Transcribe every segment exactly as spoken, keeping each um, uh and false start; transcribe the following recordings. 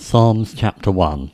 Psalms chapter one.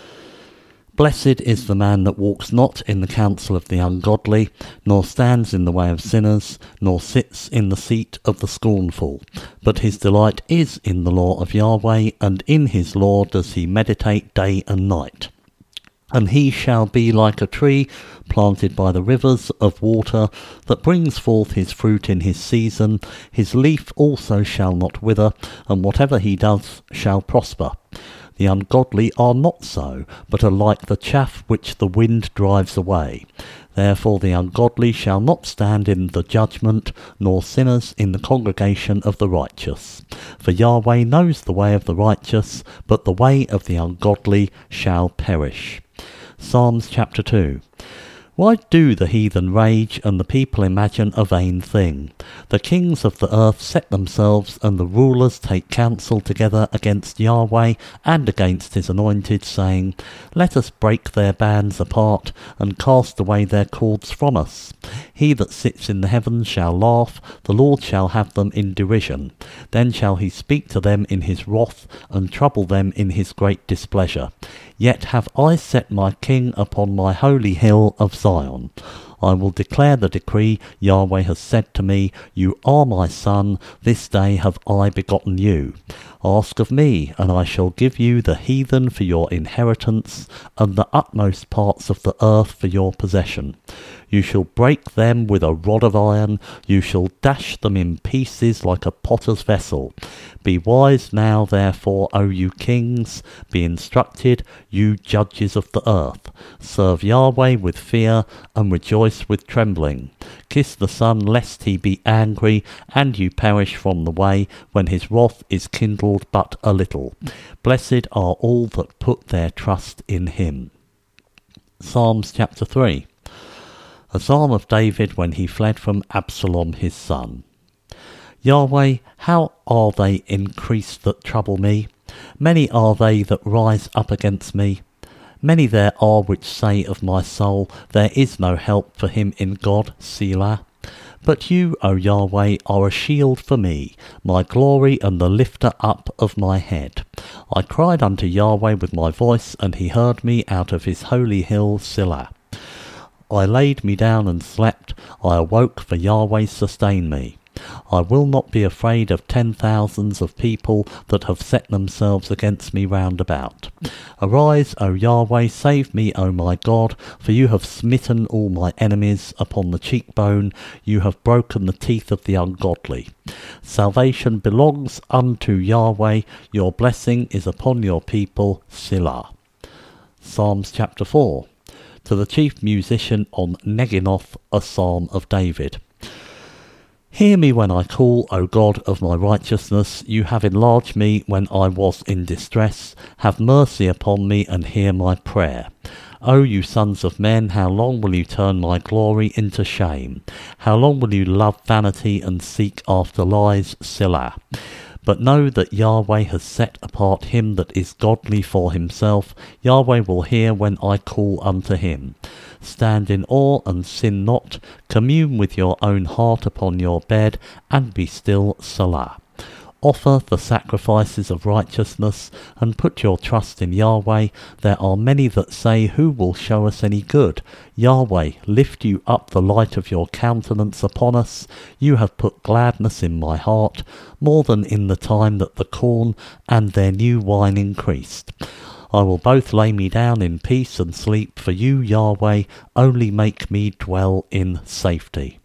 Blessed is the man that walks not in the counsel of the ungodly, nor stands in the way of sinners, nor sits in the seat of the scornful. But his delight is in the law of Yahweh, and in his law does he meditate day and night. And he shall be like a tree planted by the rivers of water, that brings forth his fruit in his season. His leaf also shall not wither, and whatever he does shall prosper. The ungodly are not so, but are like the chaff which the wind drives away. Therefore the ungodly shall not stand in the judgment, nor sinners in the congregation of the righteous. For Yahweh knows the way of the righteous, but the way of the ungodly shall perish. Psalms chapter two. Why do the heathen rage, and the people imagine a vain thing? The kings of the earth set themselves, and the rulers take counsel together against Yahweh and against his anointed, saying, Let us break their bands apart, and cast away their cords from us. He that sits in the heavens shall laugh, the Lord shall have them in derision. Then shall he speak to them in his wrath, and trouble them in his great displeasure. Yet have I set my king upon my holy hill of Zion. I will declare the decree. Yahweh has said to me, You are my son, this day have I begotten you. Ask of me, and I shall give you the heathen for your inheritance, and the utmost parts of the earth for your possession. You shall break them with a rod of iron, you shall dash them in pieces like a potter's vessel. Be wise now, therefore, O you kings, be instructed, you judges of the earth. Serve Yahweh with fear, and rejoice with trembling. Kiss the Son, lest he be angry, and you perish from the way, when his wrath is kindled but a little. Blessed are all that put their trust in him. Psalms chapter three. A psalm of David when he fled from Absalom his son. Yahweh, how are they increased that trouble me? Many are they that rise up against me. Many there are which say of my soul, There is no help for him in God, Selah. But you, O Yahweh, are a shield for me, my glory and the lifter up of my head. I cried unto Yahweh with my voice, and he heard me out of his holy hill, Selah. I laid me down and slept, I awoke, for Yahweh sustained me. I will not be afraid of ten thousands of people that have set themselves against me round about. Arise, O Yahweh, save me, O my God, for you have smitten all my enemies upon the cheekbone, you have broken the teeth of the ungodly. Salvation belongs unto Yahweh, your blessing is upon your people, Selah. Psalms chapter four. To the chief musician on Neginoth, a psalm of David. Hear me when I call, O God of my righteousness. You have enlarged me when I was in distress. Have mercy upon me and hear my prayer. O you sons of men, how long will you turn my glory into shame? How long will you love vanity and seek after lies, Selah? But know that Yahweh has set apart him that is godly for himself. Yahweh will hear when I call unto him. Stand in awe and sin not. Commune with your own heart upon your bed, and be still, Selah. Offer the sacrifices of righteousness, and put your trust in Yahweh. There are many that say, Who will show us any good? Yahweh, lift you up the light of your countenance upon us. You have put gladness in my heart, more than in the time that the corn and their new wine increased. I will both lay me down in peace and sleep, for you, Yahweh, only make me dwell in safety.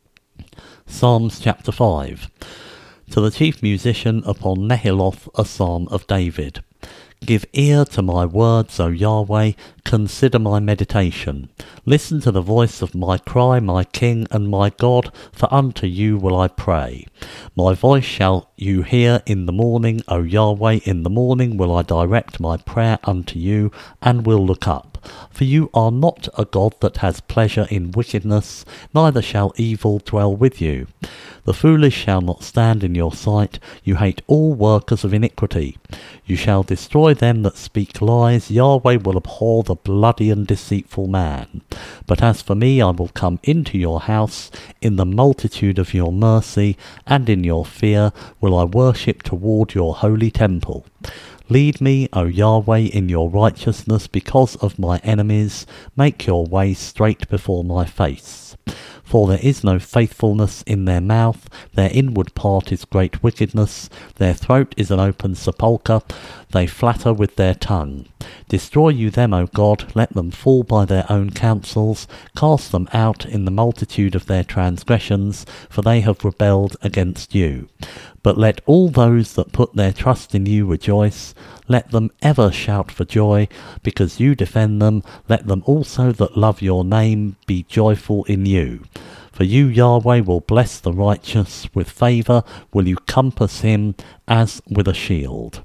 Psalms chapter five. To the chief musician upon Nehiloth, a psalm of David. Give ear to my words, O Yahweh, consider my meditation. Listen to the voice of my cry, my King and my God, for unto you will I pray. My voice shall you hear in the morning, O Yahweh, in the morning will I direct my prayer unto you, and will look up. For you are not a God that has pleasure in wickedness, neither shall evil dwell with you. The foolish shall not stand in your sight, you hate all workers of iniquity. You shall destroy them that speak lies, Yahweh will abhor the bloody and deceitful man. But as for me, I will come into your house, in the multitude of your mercy, and in your fear will I worship toward your holy temple. Lead me, O Yahweh, in your righteousness because of my enemies. Make your way straight before my face. For there is no faithfulness in their mouth, their inward part is great wickedness, their throat is an open sepulchre, they flatter with their tongue. Destroy you them, O God, let them fall by their own counsels, cast them out in the multitude of their transgressions, for they have rebelled against you. But let all those that put their trust in you rejoice, let them ever shout for joy, because you defend them, let them also that love your name be joyful in you. For you, Yahweh, will bless the righteous, with favour will you compass him as with a shield.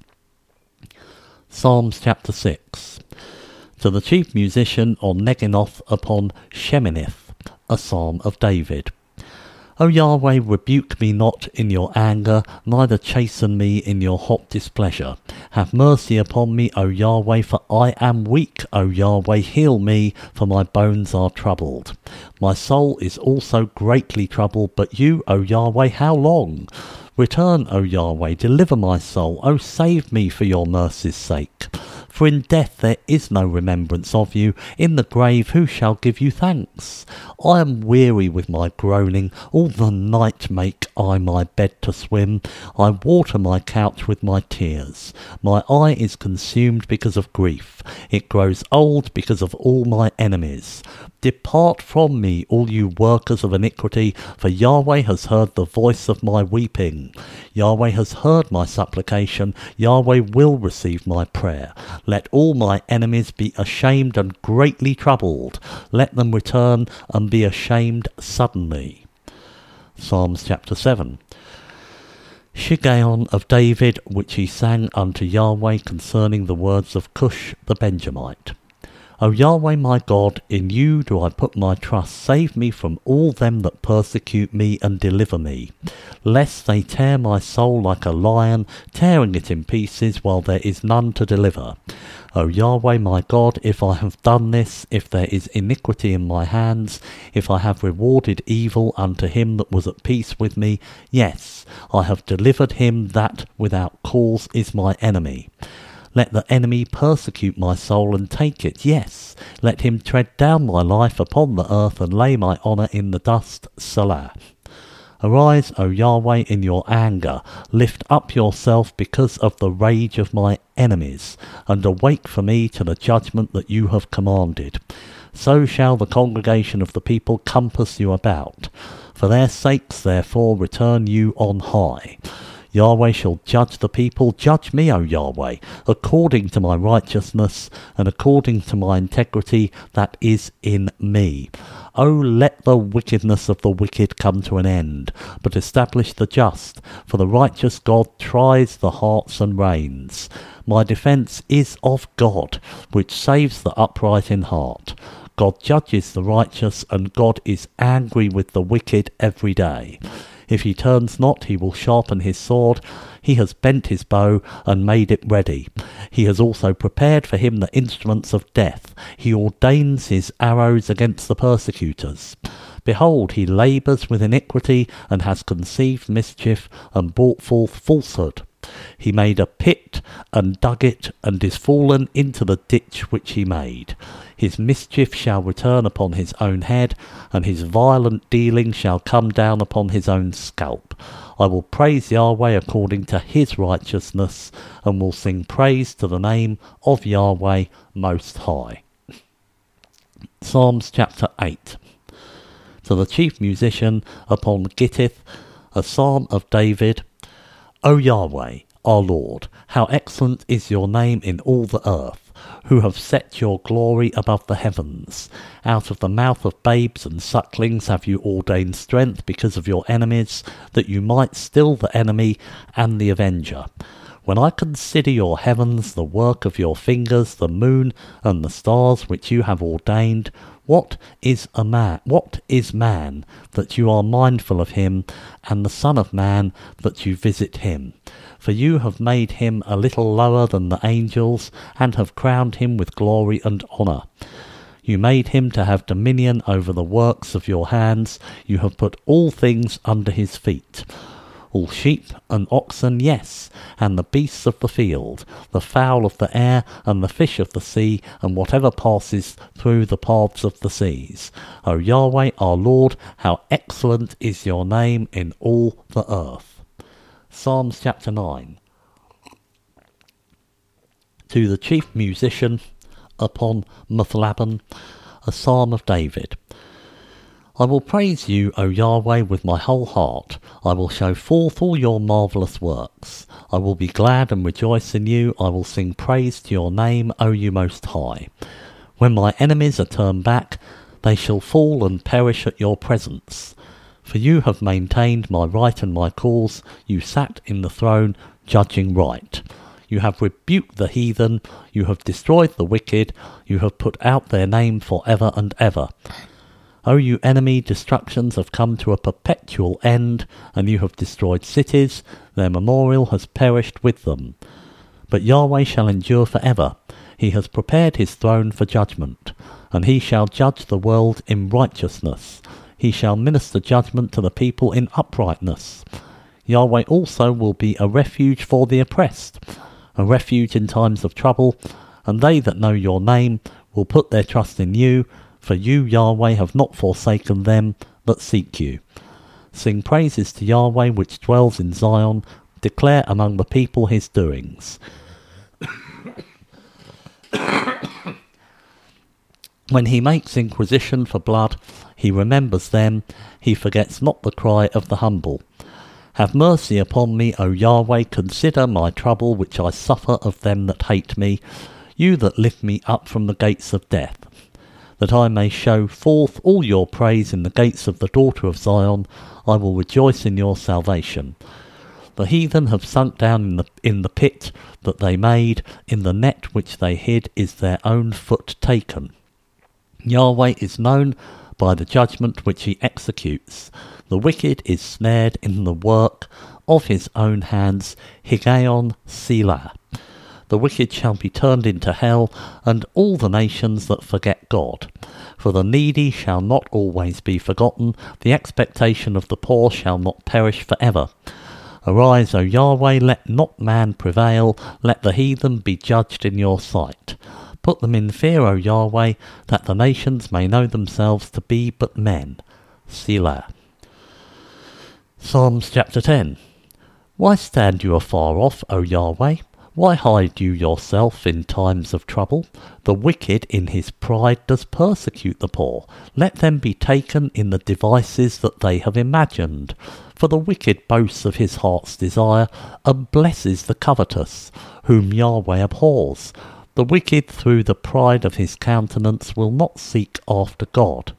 Psalms chapter six. To the chief musician on Neginoth upon Sheminith, a psalm of David. O Yahweh, rebuke me not in your anger, neither chasten me in your hot displeasure. Have mercy upon me, O Yahweh, for I am weak. O Yahweh, heal me, for my bones are troubled. My soul is also greatly troubled, but you, O Yahweh, how long? Return, O Yahweh, deliver my soul. O save me for your mercy's sake. For in death there is no remembrance of you. In the grave who shall give you thanks? I am weary with my groaning. All the night make I my bed to swim. I water my couch with my tears. My eye is consumed because of grief. It grows old because of all my enemies. Depart from me, all you workers of iniquity, for Yahweh has heard the voice of my weeping. Yahweh has heard my supplication. Yahweh will receive my prayer. Let all my enemies be ashamed and greatly troubled. Let them return and be ashamed suddenly. Psalms chapter seven. Shiggaion of David, which he sang unto Yahweh concerning the words of Cush the Benjamite. O Yahweh my God, in you do I put my trust. Save me from all them that persecute me, and deliver me, lest they tear my soul like a lion, tearing it in pieces, while there is none to deliver. O Yahweh my God, if I have done this, if there is iniquity in my hands, if I have rewarded evil unto him that was at peace with me, yes, I have delivered him that without cause is my enemy. Let the enemy persecute my soul and take it, yes. Let him tread down my life upon the earth and lay my honour in the dust. Selah. Arise, O Yahweh, in your anger. Lift up yourself because of the rage of my enemies, and awake for me to the judgment that you have commanded. So shall the congregation of the people compass you about. For their sakes, therefore, return you on high. Yahweh shall judge the people. Judge me, O Yahweh, according to my righteousness and according to my integrity that is in me. O let the wickedness of the wicked come to an end, but establish the just, for the righteous God tries the hearts and reins. My defence is of God, which saves the upright in heart. God judges the righteous, and God is angry with the wicked every day. If he turns not, he will sharpen his sword. He has bent his bow and made it ready. He has also prepared for him the instruments of death. He ordains his arrows against the persecutors. Behold, he labours with iniquity, and has conceived mischief, and brought forth falsehood. He made a pit, and dug it, and is fallen into the ditch which he made. His mischief shall return upon his own head, and his violent dealing shall come down upon his own scalp. I will praise Yahweh according to his righteousness, and will sing praise to the name of Yahweh Most High. Psalms chapter eight. To the chief musician upon Gittith, a psalm of David. O Yahweh, our Lord, how excellent is your name in all the earth, who have set your glory above the heavens. Out of the mouth of babes and sucklings have you ordained strength because of your enemies, that you might still the enemy and the avenger. When I consider your heavens, the work of your fingers, the moon and the stars which you have ordained, what is a man? What is man that you are mindful of him, and the Son of Man that you visit him? For you have made him a little lower than the angels, and have crowned him with glory and honour. You made him to have dominion over the works of your hands. You have put all things under his feet. all sheep and oxen, yes, and the beasts of the field, the fowl of the air, and the fish of the sea, and whatever passes through the paths of the seas. O Yahweh, our Lord, how excellent is your name in all the earth. Psalms chapter nine. To the chief musician upon Muthlaban, a psalm of David. I will praise you, O Yahweh, with my whole heart. I will show forth all your marvellous works. I will be glad and rejoice in you. I will sing praise to your name, O you Most High. When my enemies are turned back, they shall fall and perish at your presence. For you have maintained my right and my cause. You sat in the throne, judging right. You have rebuked the heathen. You have destroyed the wicked. You have put out their name for ever and ever. O you enemy, destructions have come to a perpetual end, and you have destroyed cities. Their memorial has perished with them. But Yahweh shall endure for ever. He has prepared his throne for judgment, and he shall judge the world in righteousness. He shall minister judgment to the people in uprightness. Yahweh also will be a refuge for the oppressed, a refuge in times of trouble, and they that know your name will put their trust in you, for you, Yahweh, have not forsaken them that seek you. Sing praises to Yahweh, which dwells in Zion. Declare among the people his doings. When he makes inquisition for blood, he remembers them. He forgets not the cry of the humble. Have mercy upon me, O Yahweh. Consider my trouble, which I suffer of them that hate me. You that lift me up from the gates of death, that I may show forth all your praise in the gates of the daughter of Zion. I will rejoice in your salvation. The heathen have sunk down in the, in the pit that they made. In the net which they hid is their own foot taken. Yahweh is known by the judgment which he executes. The wicked is snared in the work of his own hands. Higgaion Selah. The wicked shall be turned into hell, and all the nations that forget God. For the needy shall not always be forgotten. The expectation of the poor shall not perish for ever. Arise, O Yahweh, let not man prevail. Let the heathen be judged in your sight. Put them in fear, O Yahweh, that the nations may know themselves to be but men. Selah. Psalms chapter ten. Why stand you afar off, O Yahweh? Why hide you yourself in times of trouble? The wicked in his pride does persecute the poor. Let them be taken in the devices that they have imagined. For the wicked boasts of his heart's desire, and blesses the covetous, whom Yahweh abhors. The wicked through the pride of his countenance will not seek after God.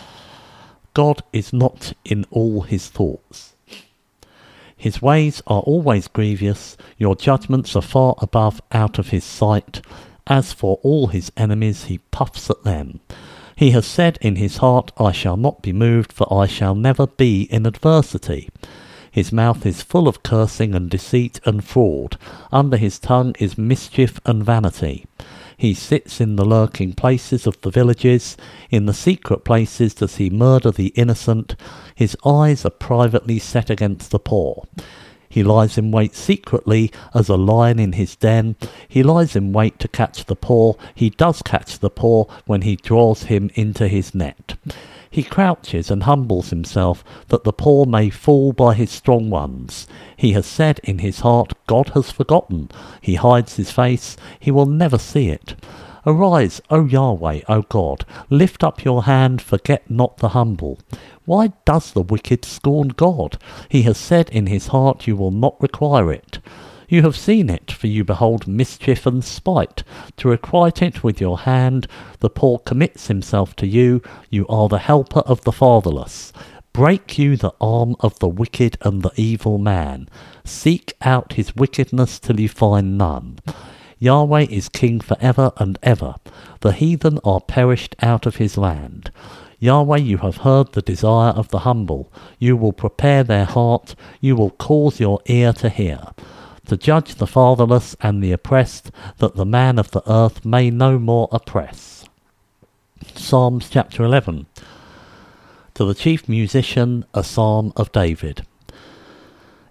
God is not in all his thoughts. His ways are always grievous. Your judgments are far above out of his sight. As for all his enemies, he puffs at them. He has said in his heart, I shall not be moved, for I shall never be in adversity. His mouth is full of cursing and deceit and fraud. Under his tongue is mischief and vanity. He sits in the lurking places of the villages. In the secret places does he murder the innocent. His eyes are privately set against the poor. He lies in wait secretly as a lion in his den. He lies in wait to catch the poor. He does catch the poor when he draws him into his net. He crouches and humbles himself, that the poor may fall by his strong ones. He has said in his heart, God has forgotten. He hides his face, he will never see it. Arise, O Yahweh, O God, lift up your hand, forget not the humble. Why does the wicked scorn God? He has said in his heart, you will not require it. You have seen it, for you behold mischief and spite. To requite it with your hand, the poor commits himself to you. You are the helper of the fatherless. Break you the arm of the wicked and the evil man. Seek out his wickedness till you find none. Yahweh is king for ever and ever. The heathen are perished out of his land. Yahweh, you have heard the desire of the humble. You will prepare their heart. You will cause your ear to hear, to judge the fatherless and the oppressed, that the man of the earth may no more oppress. Psalms chapter eleven. To the chief musician, a psalm of David.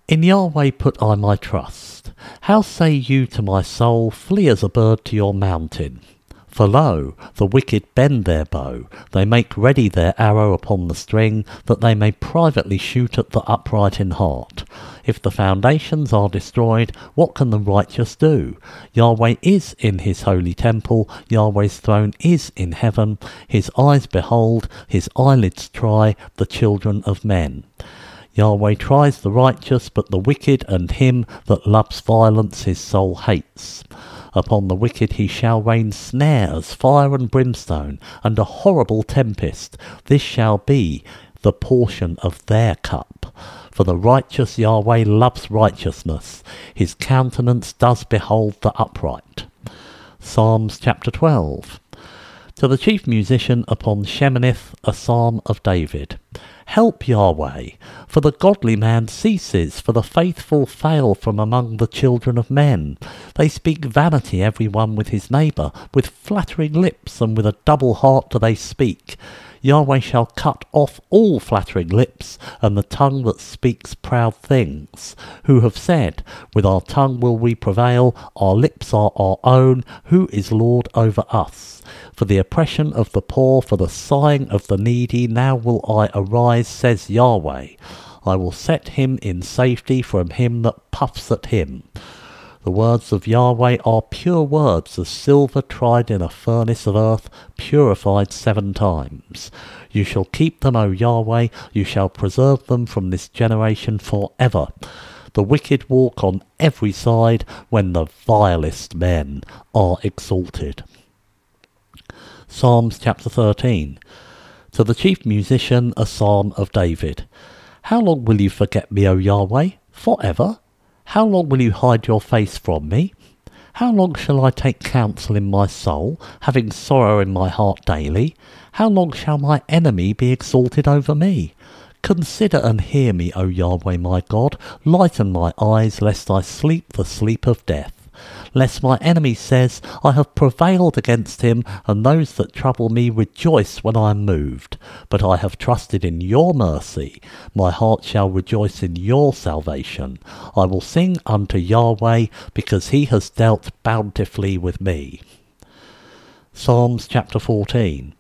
In Yahweh put I my trust. How say you to my soul, flee as a bird to your mountain? For lo, the wicked bend their bow, they make ready their arrow upon the string, that they may privately shoot at the upright in heart. If the foundations are destroyed, what can the righteous do? Yahweh is in his holy temple, Yahweh's throne is in heaven. His eyes behold, his eyelids try the children of men. Yahweh tries the righteous, but the wicked and him that loves violence his soul hates. Upon the wicked he shall rain snares, fire and brimstone, and a horrible tempest. This shall be the portion of their cup. For the righteous Yahweh loves righteousness. His countenance does behold the upright. Psalms chapter twelve. To the chief musician upon Sheminith, a psalm of David. Help, Yahweh, for the godly man ceases, for the faithful fail from among the children of men. They speak vanity every one with his neighbour, with flattering lips, and with a double heart do they speak. Yahweh shall cut off all flattering lips, and the tongue that speaks proud things, who have said, with our tongue will we prevail, our lips are our own, who is Lord over us? For the oppression of the poor, for the sighing of the needy, now will I arise, says Yahweh. I will set him in safety from him that puffs at him. The words of Yahweh are pure words, as silver tried in a furnace of earth, purified seven times. You shall keep them, O Yahweh, you shall preserve them from this generation for ever. The wicked walk on every side, when the vilest men are exalted. Psalms chapter thirteen. To the chief musician, a psalm of David. How long will you forget me, O Yahweh? For ever? How long will you hide your face from me? How long shall I take counsel in my soul, having sorrow in my heart daily? How long shall my enemy be exalted over me? Consider and hear me, O Yahweh my God. Lighten my eyes, lest I sleep the sleep of death. Lest my enemy says, I have prevailed against him, and those that trouble me rejoice when I am moved. But I have trusted in your mercy. My heart shall rejoice in your salvation. I will sing unto Yahweh, because he has dealt bountifully with me. Psalms chapter fourteen.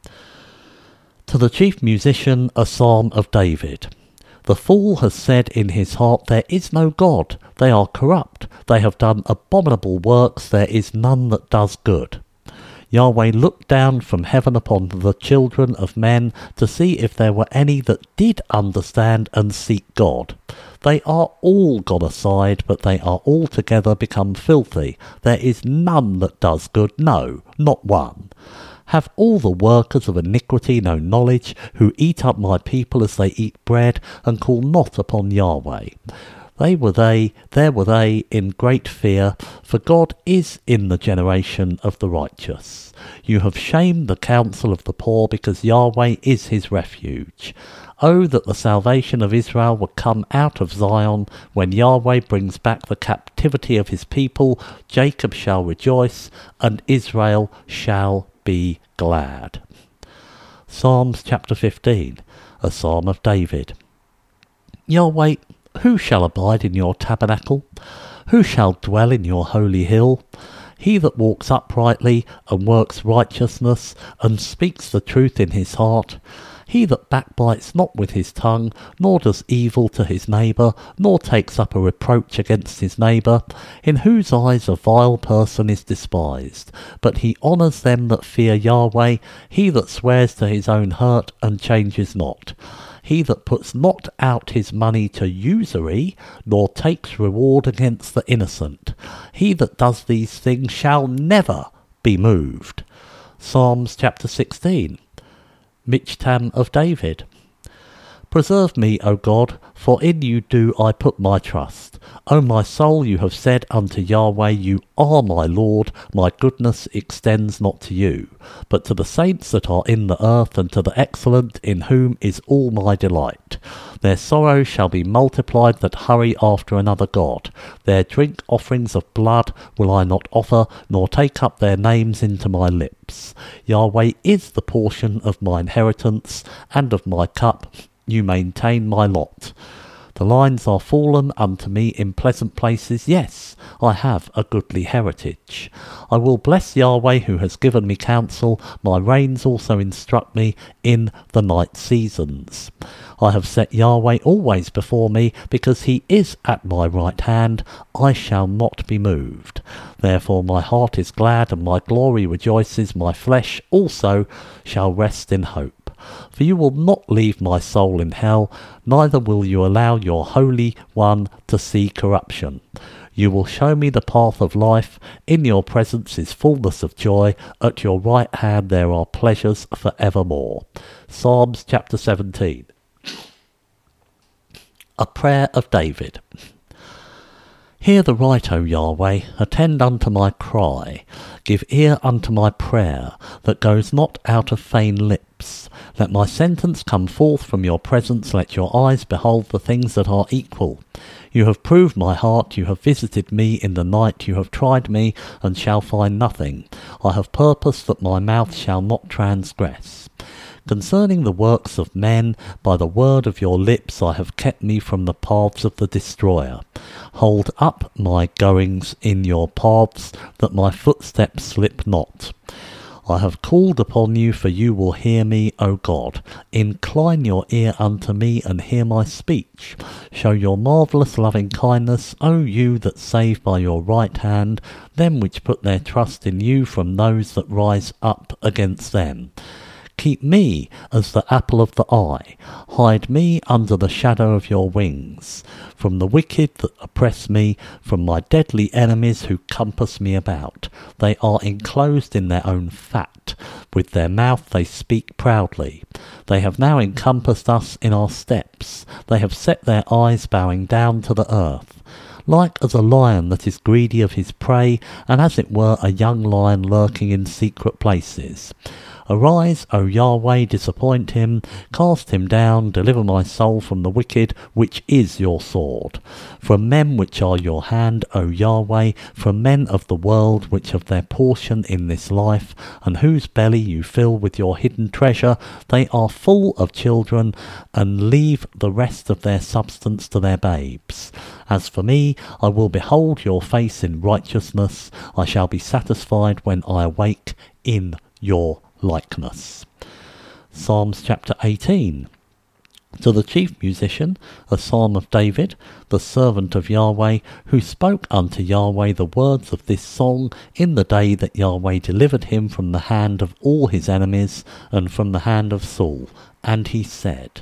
To the chief musician, a psalm of David. The fool has said in his heart, there is no God. They are corrupt. They have done abominable works. There is none that does good. Yahweh looked down from heaven upon the children of men to see if there were any that did understand and seek God. They are all gone aside, but they are altogether become filthy. There is none that does good, no, not one. Have all the workers of iniquity no knowledge, who eat up my people as they eat bread, and call not upon Yahweh? They were they, there were they, in great fear, for God is in the generation of the righteous. You have shamed the counsel of the poor, because Yahweh is his refuge. Oh, that the salvation of Israel would come out of Zion. When Yahweh brings back the captivity of his people, Jacob shall rejoice, and Israel shall be glad. Psalms chapter fifteen, a psalm of David. Yahweh, who shall abide in your tabernacle? Who shall dwell in your holy hill? He that walks uprightly, and works righteousness, and speaks the truth in his heart. He that backbites not with his tongue, nor does evil to his neighbour, nor takes up a reproach against his neighbour, in whose eyes a vile person is despised. But he honours them that fear Yahweh, he that swears to his own hurt, and changes not. He that puts not out his money to usury, nor takes reward against the innocent. He that does these things shall never be moved. Psalms chapter sixteen. Michtam of David. Preserve me, O God, for in you do I put my trust. O my soul, you have said unto Yahweh, you are my Lord, my goodness extends not to you, but to the saints that are in the earth, and to the excellent, in whom is all my delight. Their sorrow shall be multiplied that hurry after another god. Their drink offerings of blood will I not offer, nor take up their names into my lips. Yahweh is the portion of my inheritance, and of my cup you maintain my lot. The lines are fallen unto me in pleasant places. Yes, I have a goodly heritage. I will bless Yahweh who has given me counsel. My reins also instruct me in the night seasons. I have set Yahweh always before me, because he is at my right hand. I shall not be moved. Therefore my heart is glad, and my glory rejoices. My flesh also shall rest in hope. For you will not leave my soul in hell, neither will you allow your Holy One to see corruption. You will show me the path of life. In your presence is fullness of joy. At your right hand there are pleasures for evermore. Psalms chapter seventeen. A prayer of David. Hear the right, O Yahweh, attend unto my cry. Give ear unto my prayer, that goes not out of vain lips. Let my sentence come forth from your presence. Let your eyes behold the things that are equal. You have proved my heart. You have visited me in the night. You have tried me, and shall find nothing. I have purposed that my mouth shall not transgress. Concerning the works of men, by the word of your lips I have kept me from the paths of the destroyer. Hold up my goings in your paths, that my footsteps slip not. I have called upon you, for you will hear me, O God. Incline your ear unto me, and hear my speech. Show your marvellous loving kindness, O you that save by your right hand, them which put their trust in you from those that rise up against them. Keep me as the apple of the eye. Hide me under the shadow of your wings. From the wicked that oppress me, from my deadly enemies who compass me about. They are enclosed in their own fat. With their mouth they speak proudly. They have now encompassed us in our steps. They have set their eyes bowing down to the earth. Like as a lion that is greedy of his prey, and as it were a young lion lurking in secret places. Arise, O Yahweh, disappoint him, cast him down, deliver my soul from the wicked, which is your sword. From men which are your hand, O Yahweh, from men of the world which have their portion in this life, and whose belly you fill with your hidden treasure, they are full of children, and leave the rest of their substance to their babes. As for me, I will behold your face in righteousness. I shall be satisfied when I awake in your likeness. Psalms chapter eighteen. To the chief musician, a psalm of David, the servant of Yahweh, who spoke unto Yahweh the words of this song in the day that Yahweh delivered him from the hand of all his enemies, and from the hand of Saul. And he said,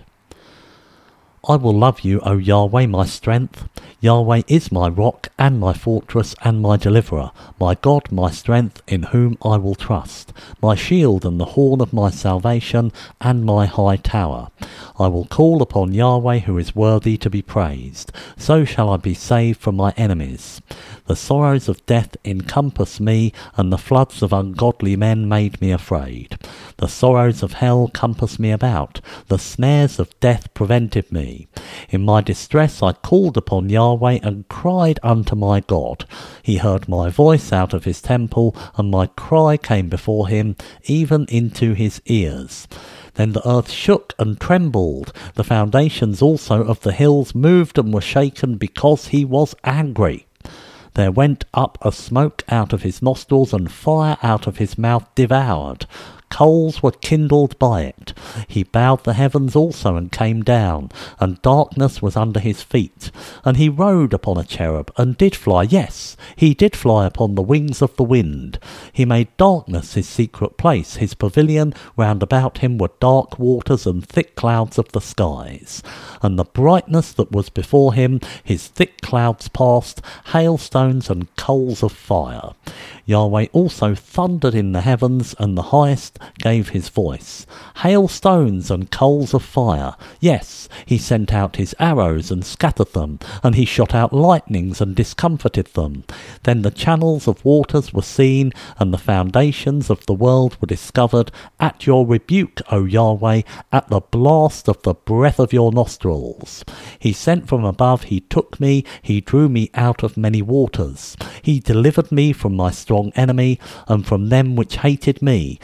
I will love you, O Yahweh, my strength. Yahweh is my rock, and my fortress, and my deliverer, my God, my strength, in whom I will trust, my shield and the horn of my salvation, and my high tower. I will call upon Yahweh, who is worthy to be praised. So shall I be saved from my enemies. The sorrows of death encompassed me, and the floods of ungodly men made me afraid. The sorrows of hell compassed me about. The snares of death prevented me. In my distress I called upon Yahweh, and cried unto my God. He heard my voice out of his temple, and my cry came before him, even into his ears. Then the earth shook and trembled. The foundations also of the hills moved and were shaken, because he was angry. There went up a smoke out of his nostrils, and fire out of his mouth devoured. Coals were kindled by it. He bowed the heavens also and came down, and darkness was under his feet. And he rode upon a cherub, and did fly, yes, he did fly upon the wings of the wind. He made darkness his secret place. His pavilion round about him were dark waters and thick clouds of the skies. And the brightness that was before him, his thick clouds passed, hailstones and coals of fire. Yahweh also thundered in the heavens, and the highest gave his voice. Hailstones and coals of fire. Yes, he sent out his arrows and scattered them, and he shot out lightnings and discomfited them. Then the channels of waters were seen, and the foundations of the world were discovered. At your rebuke, O Yahweh, at the blast of the breath of your nostrils. He sent from above, he took me, he drew me out of many waters. He delivered me from my strong enemy, and from them which hated me, for they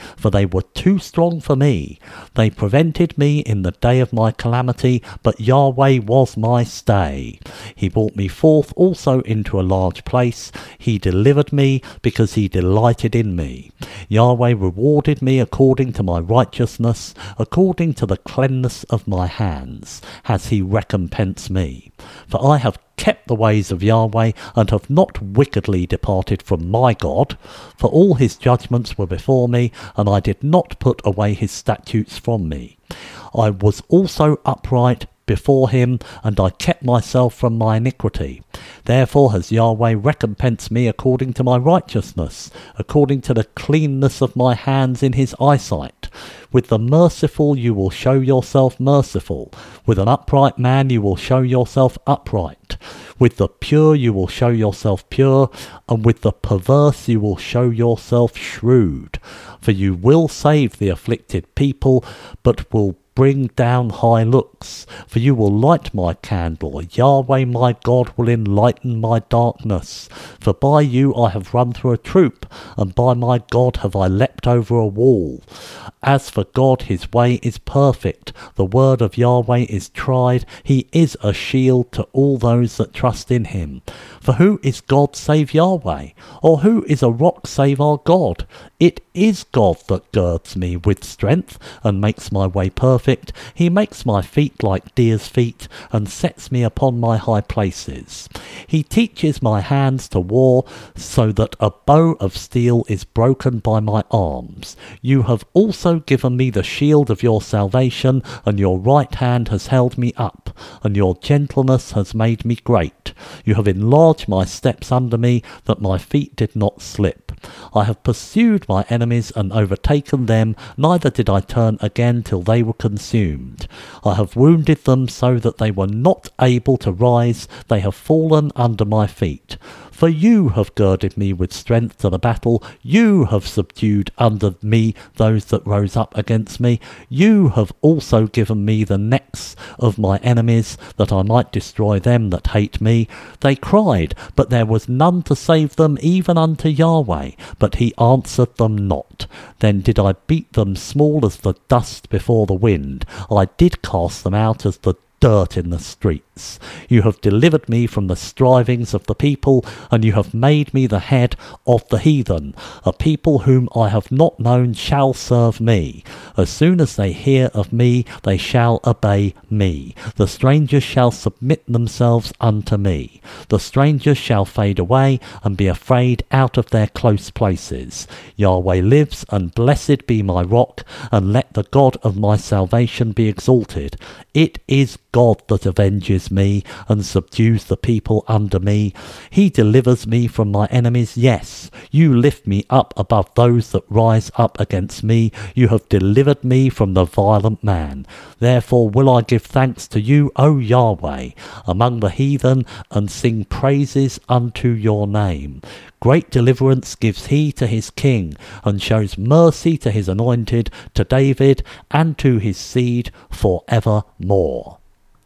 were too strong for me. They prevented me in the day of my calamity, but Yahweh was my stay. He brought me forth also into a large place. He delivered me because he delighted in me. Yahweh rewarded me according to my righteousness, according to the cleanness of my hands, has he recompensed me. For I have kept the ways of Yahweh, and have not wickedly departed from my God. For all his judgments were before me, and I did not put away his statutes from me. I was also upright before him, and I kept myself from my iniquity. Therefore has Yahweh recompensed me according to my righteousness, according to the cleanness of my hands in his eyesight. With the merciful you will show yourself merciful. With an upright man you will show yourself upright. With the pure you will show yourself pure, and with the perverse you will show yourself shrewd. For you will save the afflicted people, but will bring down high looks. For you will light my candle. Yahweh my God will enlighten my darkness. For by you I have run through a troop, and by my God have I leapt over a wall. As for God, his way is perfect. The word of Yahweh is tried. He is a shield to all those that trust in him. For who is God save Yahweh? Or who is a rock save our God? It is God that girds me with strength, and makes my way perfect. He makes my feet like deer's feet, and sets me upon my high places. He teaches my hands to war, so that a bow of steel is broken by my arms. You have also given me the shield of your salvation, and your right hand has held me up, and your gentleness has made me great. You have enlarged my steps under me, that my feet did not slip. I have pursued my enemies and overtaken them, neither did I turn again till they were consumed. I have wounded them so that they were not able to rise. They have fallen under my feet. For you have girded me with strength to the battle. You have subdued under me those that rose up against me. You have also given me the necks of my enemies, that I might destroy them that hate me. They cried, but there was none to save them, even unto Yahweh, but he answered them not. Then did I beat them small as the dust before the wind. I did cast them out as the dirt in the streets. You have delivered me from the strivings of the people, and you have made me the head of the heathen. A people whom I have not known shall serve me. As soon as they hear of me, they shall obey me. The strangers shall submit themselves unto me. The strangers shall fade away, and be afraid out of their close places. Yahweh lives, and blessed be my rock, and let the God of my salvation be exalted. It is God that avenges me, and subdues the people under me. He delivers me from my enemies. Yes, you lift me up above those that rise up against me. You have delivered me from the violent man. Therefore will I give thanks to you, O Yahweh, among the heathen, and sing praises unto your name. Great deliverance gives he to his king, and shows mercy to his anointed, to David, and to his seed for evermore.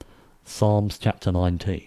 Psalms chapter nineteen.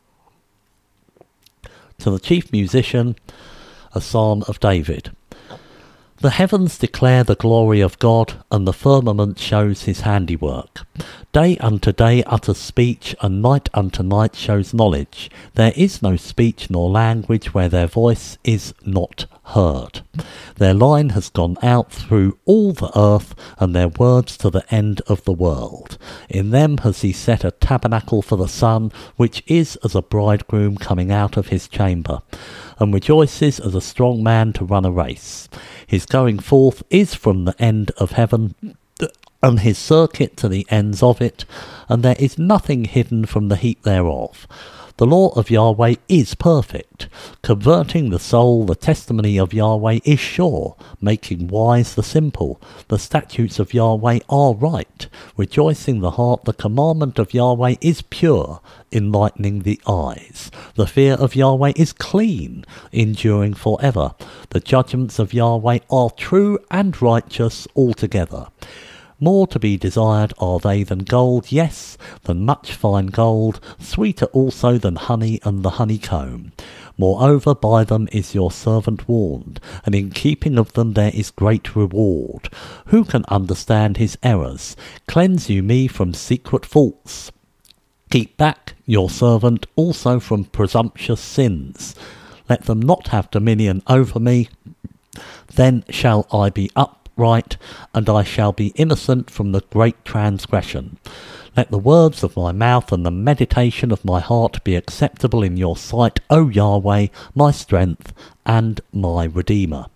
To the chief musician, a psalm of David. The heavens declare the glory of God, and the firmament shows his handiwork. Day unto day utters speech, and night unto night shows knowledge. There is no speech nor language where their voice is not heard. Their line has gone out through all the earth, and their words to the end of the world. In them has he set a tabernacle for the sun, which is as a bridegroom coming out of his chamber, and rejoices as a strong man to run a race. His going forth is from the end of heaven, and his circuit to the ends of it, and there is nothing hidden from the heat thereof. The law of Yahweh is perfect, converting the soul. The testimony of Yahweh is sure, making wise the simple. The statutes of Yahweh are right, rejoicing the heart. The commandment of Yahweh is pure, enlightening the eyes. The fear of Yahweh is clean, enduring forever. The judgments of Yahweh are true and righteous altogether. More to be desired are they than gold, yes, than much fine gold, sweeter also than honey and the honeycomb. Moreover, by them is your servant warned, and in keeping of them there is great reward. Who can understand his errors? Cleanse you me from secret faults. Keep back your servant also from presumptuous sins. Let them not have dominion over me. Then shall I be upright, and I shall be innocent from the great transgression. Let the words of my mouth and the meditation of my heart be acceptable in your sight, O Yahweh, my strength and my Redeemer.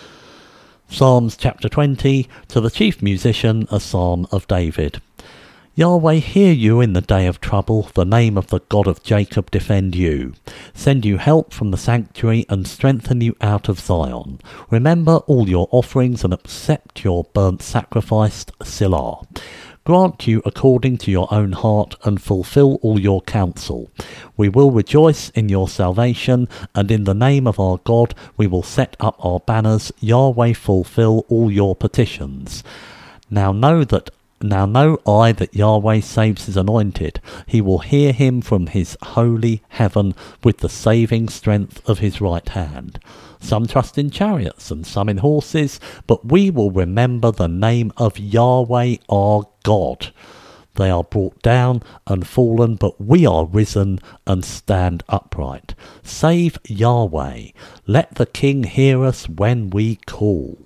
Psalms chapter twenty, to the chief musician, a psalm of David. Yahweh, hear you in the day of trouble. The name of the God of Jacob defend you. Send you help from the sanctuary and strengthen you out of Zion. Remember all your offerings and accept your burnt sacrifice, Selah. Grant you according to your own heart and fulfill all your counsel. We will rejoice in your salvation, and in the name of our God we will set up our banners. Yahweh, fulfill all your petitions. Now know that Now know I that Yahweh saves his anointed. He will hear him from his holy heaven with the saving strength of his right hand. Some trust in chariots and some in horses, but we will remember the name of Yahweh our God. They are brought down and fallen, but we are risen and stand upright. Save Yahweh. Let the King hear us when we call.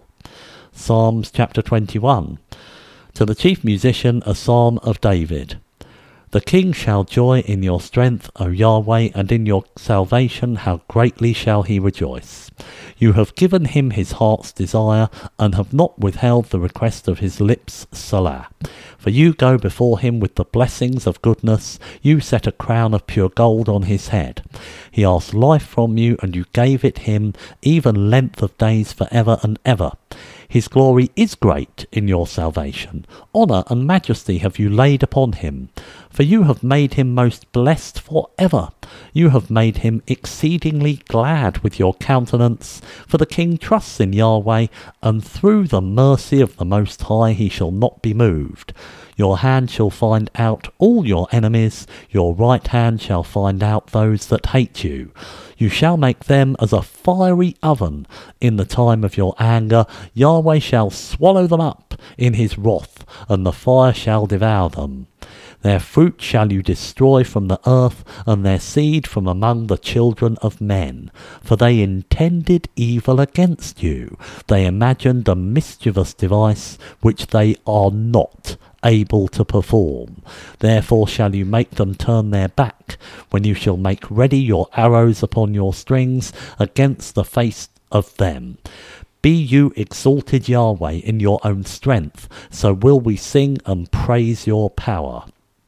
Psalms chapter twenty-one. To the chief musician, a psalm of David. The king shall joy in your strength, O Yahweh, and in your salvation how greatly shall he rejoice. You have given him his heart's desire, and have not withheld the request of his lips, Salah. For you go before him with the blessings of goodness, you set a crown of pure gold on his head. He asked life from you, and you gave it him, even length of days for ever and ever. His glory is great in your salvation. Honour and majesty have you laid upon him. For you have made him most blessed for ever. You have made him exceedingly glad with your countenance. For the king trusts in Yahweh, and through the mercy of the Most High he shall not be moved. Your hand shall find out all your enemies. Your right hand shall find out those that hate you. You shall make them as a fiery oven in the time of your anger. Yahweh shall swallow them up in his wrath, and the fire shall devour them. Their fruit shall you destroy from the earth, and their seed from among the children of men. For they intended evil against you. They imagined a mischievous device, which they are not able to perform. Therefore shall you make them turn their back, when you shall make ready your arrows upon your strings against the face of them. Be you exalted, Yahweh, in your own strength, so will we sing and praise your power.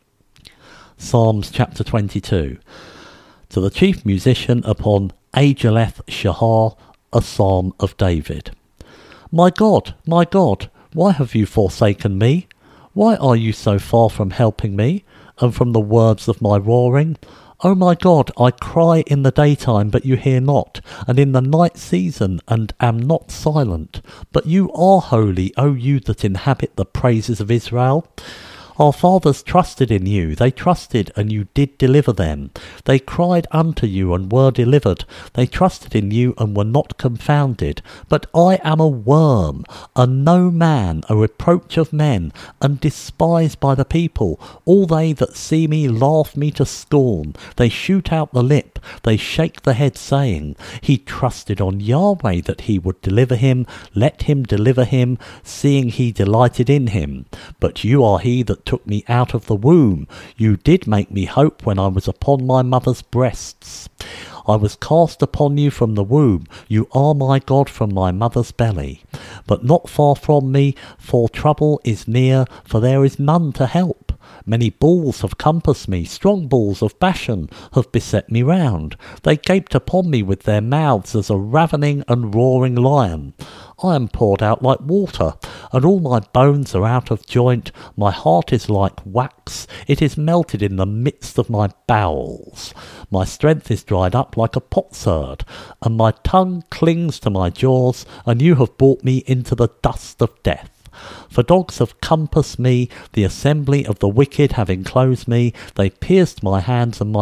Psalms chapter twenty-two. To the chief musician upon Ajaleth Shahar, a psalm of David. My God, my God, why have you forsaken me? Why are you so far from helping me, and from the words of my roaring? O my God, I cry in the daytime, but you hear not, and in the night season, and am not silent. But you are holy, O you that inhabit the praises of Israel. Our fathers trusted in you, they trusted, and you did deliver them. They cried unto you, and were delivered. They trusted in you, and were not confounded. But I am a worm, a no man, a reproach of men, and despised by the people. All they that see me laugh me to scorn. They shoot out the lip, they shake the head, saying, He trusted on Yahweh that he would deliver him. Let him deliver him, seeing he delighted in him. But you are he that took me out of the womb. You did make me hope when I was upon my mother's breasts. I was cast upon you from the womb. You are my God from my mother's belly. But not far from me, for trouble is near, for there is none to help. Many bulls have compassed me, strong bulls of Bashan have beset me round. They gaped upon me with their mouths as a ravening and roaring lion. I am poured out like water, and all my bones are out of joint. My heart is like wax, it is melted in the midst of my bowels. My strength is dried up like a potsherd, and my tongue clings to my jaws, and you have brought me into the dust of death. For dogs have compassed me, the assembly of the wicked have enclosed me, they pierced my hands and my feet.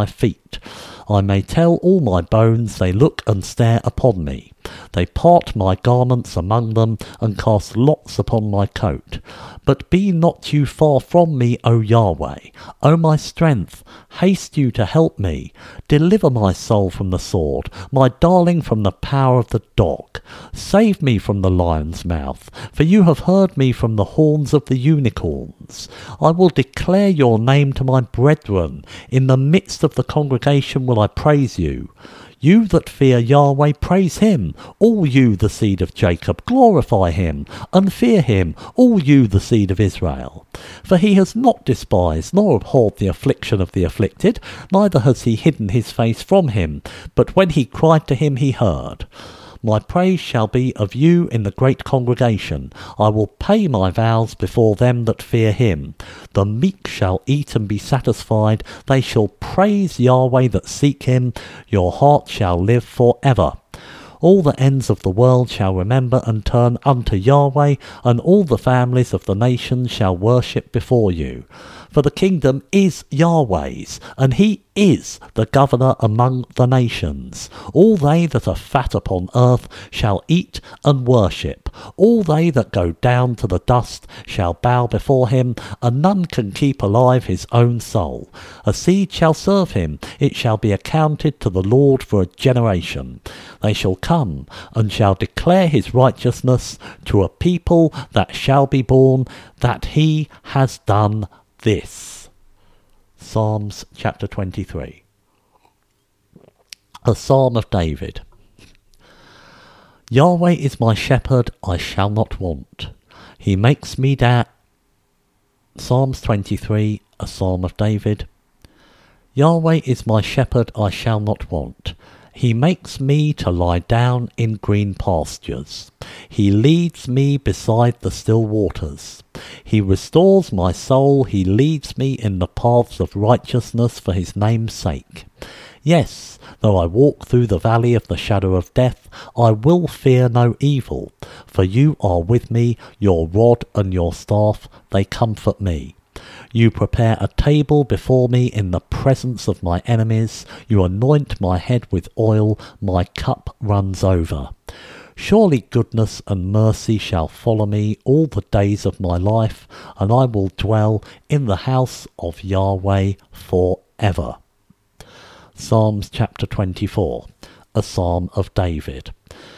fruit. I may tell all my bones, they look and stare upon me. They part my garments among them, and cast lots upon my coat. But be not you far from me, O Yahweh. O my strength, haste you to help me. Deliver my soul from the sword, my darling from the power of the dog. Save me from the lion's mouth, for you have heard me from the horns of the unicorns. I will declare your name to my brethren. In the midst of the congregation will I praise you. You that fear Yahweh, praise him. All you, the seed of Jacob, glorify him, and fear him, all you, the seed of Israel. For he has not despised, nor abhorred the affliction of the afflicted, neither has he hidden his face from him, but when he cried to him he heard. My praise shall be of you in the great congregation. I will pay my vows before them that fear him. The meek shall eat and be satisfied. They shall praise Yahweh that seek him. Your heart shall live for ever. All the ends of the world shall remember and turn unto Yahweh, and all the families of the nations shall worship before you. For the kingdom is Yahweh's, and he is the governor among the nations. All they that are fat upon earth shall eat and worship. All they that go down to the dust shall bow before him, and none can keep alive his own soul. A seed shall serve him, it shall be accounted to the Lord for a generation. They shall come and shall declare his righteousness to a people that shall be born, that he has done this. Psalms chapter twenty-three. A Psalm of David. Yahweh is my shepherd, I shall not want. He makes me da... Psalms twenty-three, a Psalm of David. Yahweh is my shepherd, I shall not want. He makes me to lie down in green pastures. He leads me beside the still waters. He restores my soul. He leads me in the paths of righteousness for his name's sake. Yes, though I walk through the valley of the shadow of death, I will fear no evil, for you are with me, your rod and your staff, they comfort me. You prepare a table before me in the presence of my enemies. You anoint my head with oil. My cup runs over. Surely goodness and mercy shall follow me all the days of my life, and I will dwell in the house of Yahweh forever. Psalms chapter twenty-four, a Psalm of David.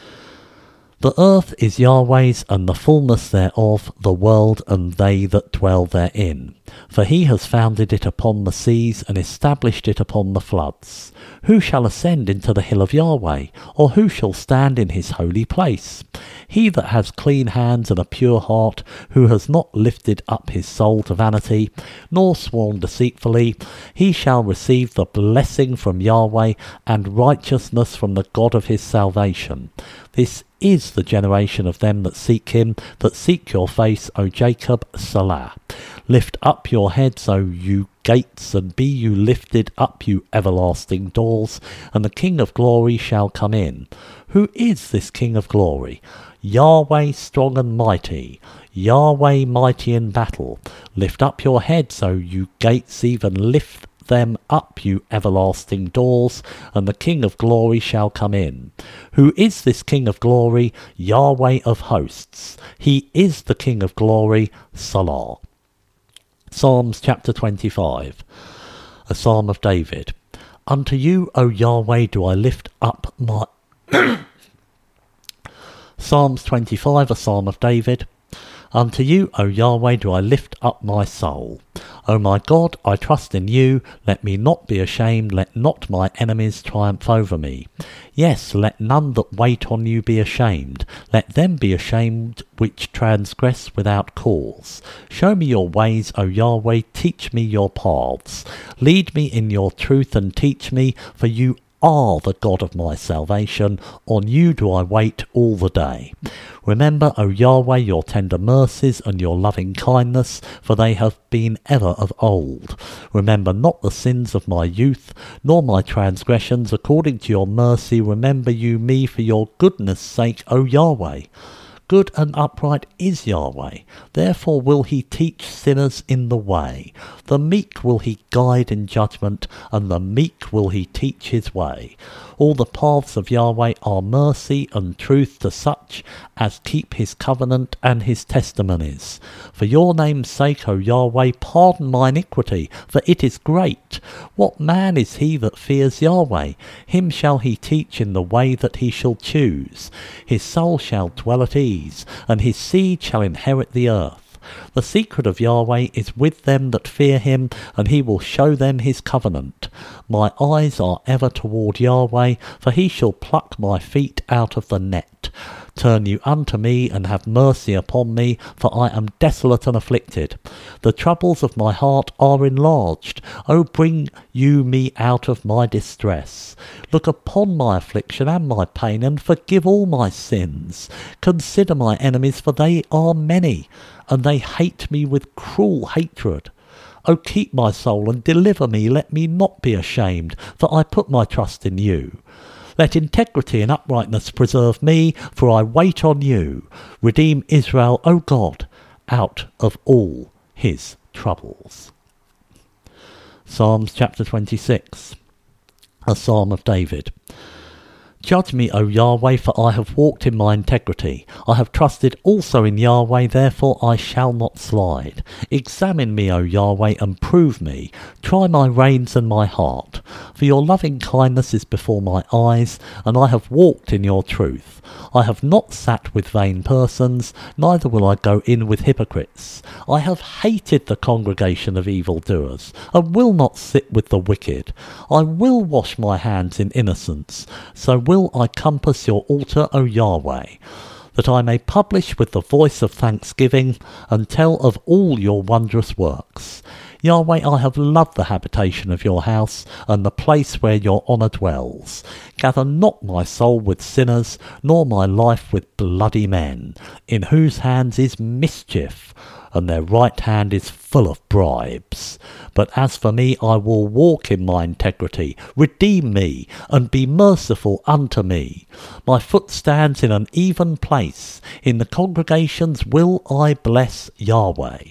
The earth is Yahweh's, and the fullness thereof, the world and they that dwell therein. For he has founded it upon the seas, and established it upon the floods. Who shall ascend into the hill of Yahweh, or who shall stand in his holy place? He that has clean hands and a pure heart, who has not lifted up his soul to vanity, nor sworn deceitfully, he shall receive the blessing from Yahweh, and righteousness from the God of his salvation. This is the generation of them that seek him, that seek your face, O Jacob, Salah. Lift up your heads, O you gates, and be you lifted up, you everlasting doors, and the King of glory shall come in. Who is this King of glory? Yahweh strong and mighty, Yahweh mighty in battle. Lift up your heads, O you gates, even lift them up, you everlasting doors, and the King of glory shall come in. Who is this King of glory? Yahweh of hosts. He is the King of glory. Salah. Psalms chapter twenty-five, a Psalm of David. Unto you, O Yahweh, do I lift up my... Psalms twenty-five, a Psalm of David. Unto you, O Yahweh, do I lift up my soul. O my God, I trust in you. Let me not be ashamed. Let not my enemies triumph over me. Yes, let none that wait on you be ashamed. Let them be ashamed which transgress without cause. Show me your ways, O Yahweh. Teach me your paths. Lead me in your truth and teach me, for you are the God of my salvation. On you do I wait all the day. Remember, O Yahweh, your tender mercies and your loving kindness, for they have been ever of old. Remember not the sins of my youth, nor my transgressions. According to your mercy, remember you me for your goodness' sake, O Yahweh. Good and upright is Yahweh. Therefore will he teach sinners in the way. The meek will he guide in judgment, and the meek will he teach his way. All the paths of Yahweh are mercy and truth to such as keep his covenant and his testimonies. For your name's sake, O Yahweh, pardon my iniquity, for it is great. What man is he that fears Yahweh? Him shall he teach in the way that he shall choose. His soul shall dwell at ease, and his seed shall inherit the earth. The secret of Yahweh is with them that fear him, and he will show them his covenant. My eyes are ever toward Yahweh, for he shall pluck my feet out of the net. Turn you unto me, and have mercy upon me, for I am desolate and afflicted. The troubles of my heart are enlarged. O bring you me out of my distress. Look upon my affliction and my pain, and forgive all my sins. Consider my enemies, for they are many, and they hate me with cruel hatred. O keep my soul and deliver me, let me not be ashamed, for I put my trust in you. Let integrity and uprightness preserve me, for I wait on you. Redeem Israel, O God, out of all his troubles. Psalms chapter twenty-six, a psalm of David. Judge me, O Yahweh, for I have walked in my integrity. I have trusted also in Yahweh, therefore I shall not slide. Examine me, O Yahweh, and prove me. Try my reins and my heart. For your loving kindness is before my eyes, and I have walked in your truth. I have not sat with vain persons, neither will I go in with hypocrites. I have hated the congregation of evildoers, and will not sit with the wicked. I will wash my hands in innocence, so will I compass your altar, O Yahweh, that I may publish with the voice of thanksgiving, and tell of all your wondrous works. Yahweh, I have loved the habitation of your house, and the place where your honour dwells. Gather not my soul with sinners, nor my life with bloody men, in whose hands is mischief, and their right hand is full of bribes. But as for me, I will walk in my integrity. Redeem me, and be merciful unto me. My foot stands in an even place. In the congregations will I bless Yahweh.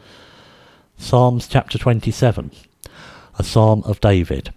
Psalms chapter twenty-seven, a psalm of David.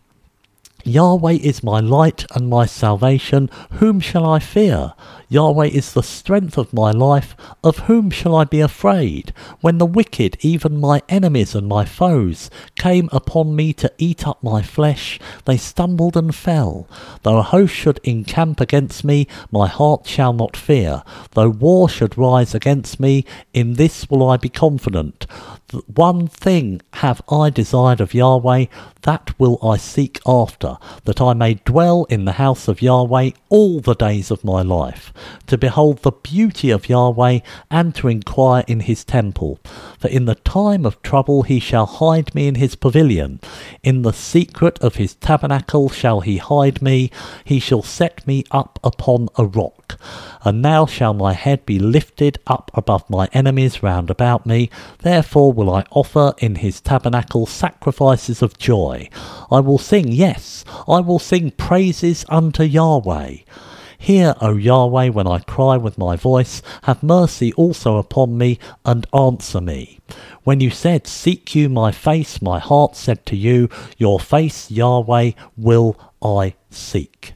Yahweh is my light and my salvation, whom shall I fear? Yahweh is the strength of my life, of whom shall I be afraid? When the wicked, even my enemies and my foes, came upon me to eat up my flesh, they stumbled and fell. Though a host should encamp against me, my heart shall not fear. Though war should rise against me, in this will I be confident. One thing have I desired of Yahweh, that will I seek after, that I may dwell in the house of Yahweh all the days of my life, to behold the beauty of Yahweh, and to inquire in his temple. For in the time of trouble he shall hide me in his pavilion. In the secret of his tabernacle shall he hide me. He shall set me up upon a rock. And now shall my head be lifted up above my enemies round about me. Therefore will I offer in his tabernacle sacrifices of joy. I will sing, yes, I will sing praises unto Yahweh. Hear, O Yahweh, when I cry with my voice. Have mercy also upon me, and answer me. When you said, seek you my face, my heart said to you, your face, Yahweh, will I seek.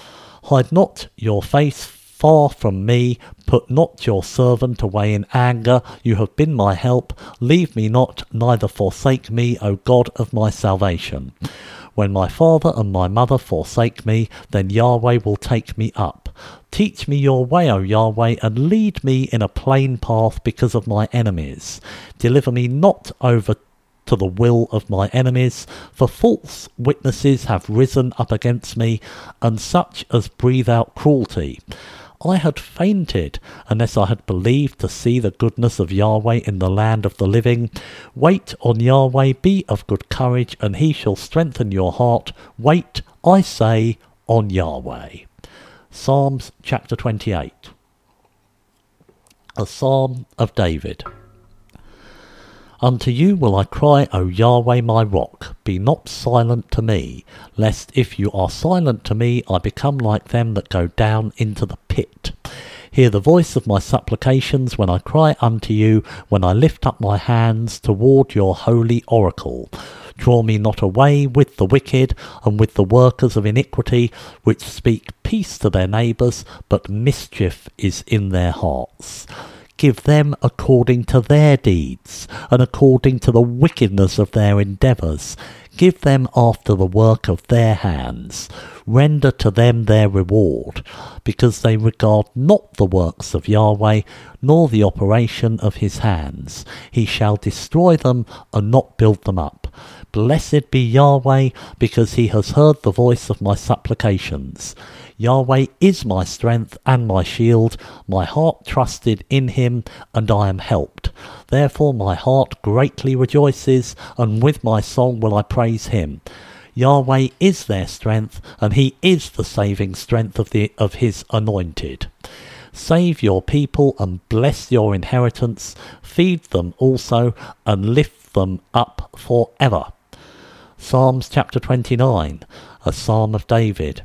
Hide not your face far from me, put not your servant away in anger. You have been my help. Leave me not, neither forsake me, O God of my salvation. When my father and my mother forsake me, then Yahweh will take me up. Teach me your way, O Yahweh, and lead me in a plain path because of my enemies. Deliver me not over to the will of my enemies, for false witnesses have risen up against me, and such as breathe out cruelty. I had fainted, unless I had believed to see the goodness of Yahweh in the land of the living. Wait on Yahweh, be of good courage, and he shall strengthen your heart. Wait, I say, on Yahweh. Psalms chapter twenty-eight, a psalm of David. Unto you will I cry, O Yahweh my rock. Be not silent to me, lest if you are silent to me, I become like them that go down into the pit. Hear the voice of my supplications when I cry unto you, when I lift up my hands toward your holy oracle. Draw me not away with the wicked and with the workers of iniquity, which speak peace to their neighbours, but mischief is in their hearts. Give them according to their deeds, and according to the wickedness of their endeavours. Give them after the work of their hands. Render to them their reward, because they regard not the works of Yahweh, nor the operation of his hands. He shall destroy them and not build them up. Blessed be Yahweh, because he has heard the voice of my supplications. Yahweh is my strength and my shield. My heart trusted in him, and I am helped. Therefore my heart greatly rejoices, and with my song will I praise him. Yahweh is their strength, and he is the saving strength of the of his anointed. Save your people and bless your inheritance. Feed them also, and lift them up forever. Psalms chapter twenty-nine, a psalm of David.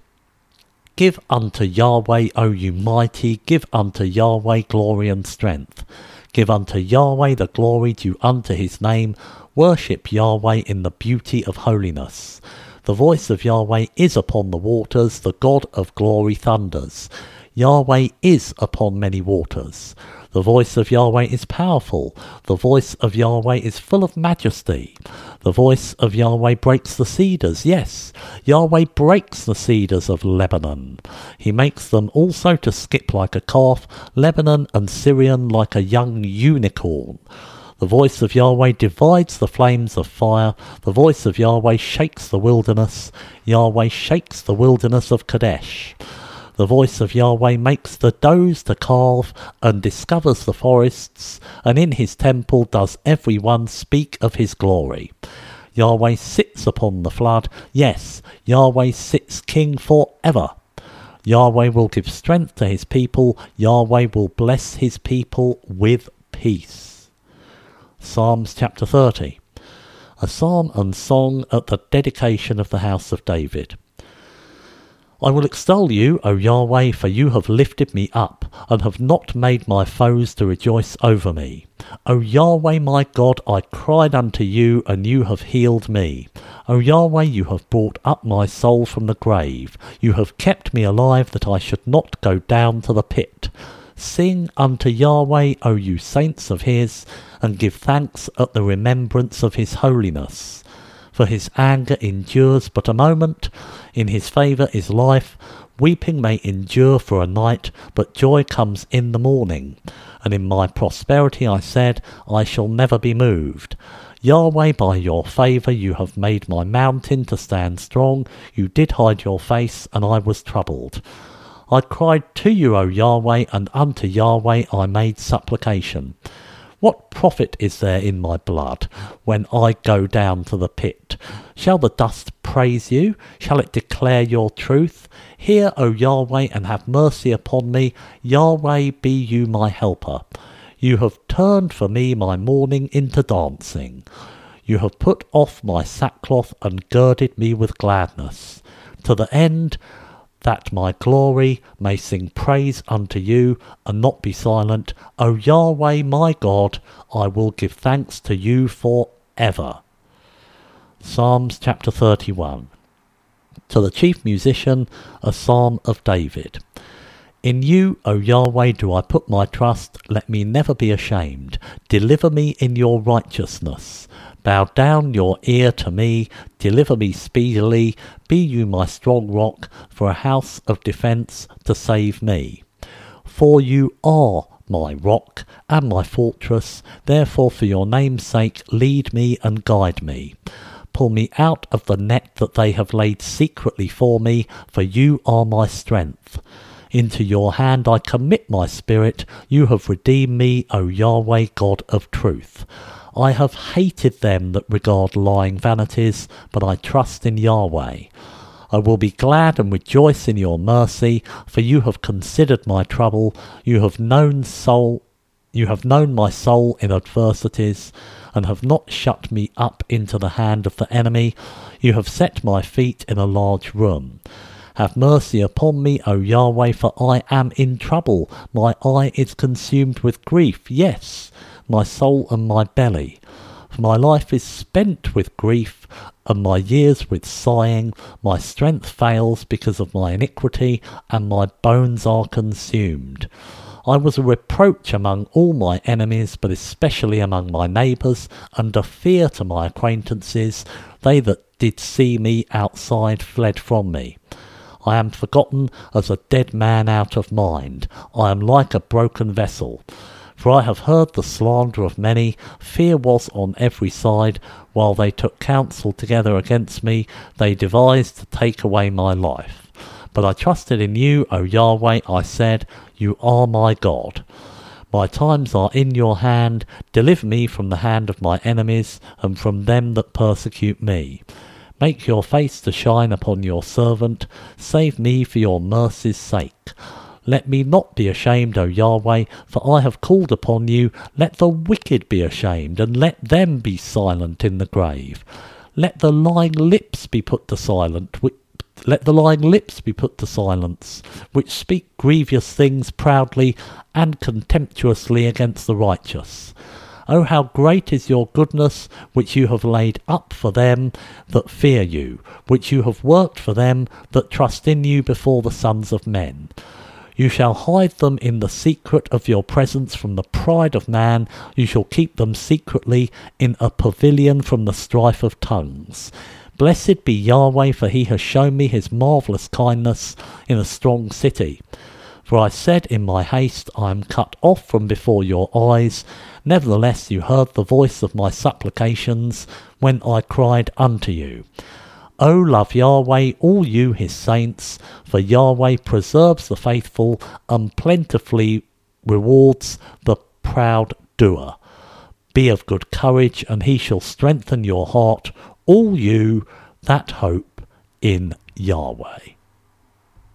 Give unto Yahweh, O you mighty, give unto Yahweh glory and strength. Give unto Yahweh the glory due unto his name. Worship Yahweh in the beauty of holiness. The voice of Yahweh is upon the waters, the God of glory thunders. Yahweh is upon many waters. The voice of Yahweh is powerful. The voice of Yahweh is full of majesty. The voice of Yahweh breaks the cedars. Yes, Yahweh breaks the cedars of Lebanon. He makes them also to skip like a calf, Lebanon and Syrian like a young unicorn. The voice of Yahweh divides the flames of fire. The voice of Yahweh shakes the wilderness. Yahweh shakes the wilderness of Kadesh. The voice of Yahweh makes the does to calve, and discovers the forests, and in his temple does every one speak of his glory. Yahweh sits upon the flood. Yes, Yahweh sits king forever. Yahweh will give strength to his people. Yahweh will bless his people with peace. Psalms chapter thirty. A psalm and song at the dedication of the house of David. I will extol you, O Yahweh, for you have lifted me up, and have not made my foes to rejoice over me. O Yahweh my God, I cried unto you, and you have healed me. O Yahweh, you have brought up my soul from the grave. You have kept me alive, that I should not go down to the pit. Sing unto Yahweh, O you saints of his, and give thanks at the remembrance of his holiness. For his anger endures but a moment, in his favour is life. Weeping may endure for a night, but joy comes in the morning. And in my prosperity I said, I shall never be moved. Yahweh, by your favour you have made my mountain to stand strong. You did hide your face, and I was troubled. I cried to you, O Yahweh, and unto Yahweh I made supplication. What profit is there in my blood, when I go down to the pit? Shall the dust praise you? Shall it declare your truth? Hear, O Yahweh, and have mercy upon me. Yahweh, be you my helper. You have turned for me my mourning into dancing. You have put off my sackcloth and girded me with gladness, to the end that my glory may sing praise unto you, and not be silent. O Yahweh my God, I will give thanks to you for ever. Psalms chapter thirty-one. To the chief musician, a psalm of David. In you, O Yahweh, do I put my trust. Let me never be ashamed. Deliver me in your righteousness. Bow down your ear to me, deliver me speedily, be you my strong rock, for a house of defence to save me. For you are my rock and my fortress, therefore for your name's sake lead me and guide me. Pull me out of the net that they have laid secretly for me, for you are my strength. Into your hand I commit my spirit, you have redeemed me, O Yahweh, God of truth. I have hated them that regard lying vanities, but I trust in Yahweh. I will be glad and rejoice in your mercy, for you have considered my trouble. You have known soul, you have known my soul in adversities, and have not shut me up into the hand of the enemy. You have set my feet in a large room. Have mercy upon me, O Yahweh, for I am in trouble. My eye is consumed with grief, yes, my soul and my belly. For my life is spent with grief, and my years with sighing. My strength fails because of my iniquity, and my bones are consumed. I was a reproach among all my enemies, but especially among my neighbours, and a fear to my acquaintances. They that did see me outside fled from me. I am forgotten as a dead man out of mind. I am like a broken vessel. For I have heard the slander of many. Fear was on every side. While they took counsel together against me, they devised to take away my life. But I trusted in you, O Yahweh. I said, you are my God. My times are in your hand. Deliver me from the hand of my enemies, and from them that persecute me. Make your face to shine upon your servant. Save me for your mercy's sake. Let me not be ashamed, O Yahweh, for I have called upon you. Let the wicked be ashamed, and let them be silent in the grave. Let the lying lips be put to silence, which, let the lying lips be put to silence, which speak grievous things proudly and contemptuously against the righteous. O how great is your goodness, which you have laid up for them that fear you, which you have worked for them that trust in you before the sons of men. You shall hide them in the secret of your presence from the pride of man. You shall keep them secretly in a pavilion from the strife of tongues. Blessed be Yahweh, for he has shown me his marvellous kindness in a strong city. For I said in my haste, I am cut off from before your eyes. Nevertheless you heard the voice of my supplications when I cried unto you. O love Yahweh, all you his saints, for Yahweh preserves the faithful and plentifully rewards the proud doer. Be of good courage, and he shall strengthen your heart, all you that hope in Yahweh.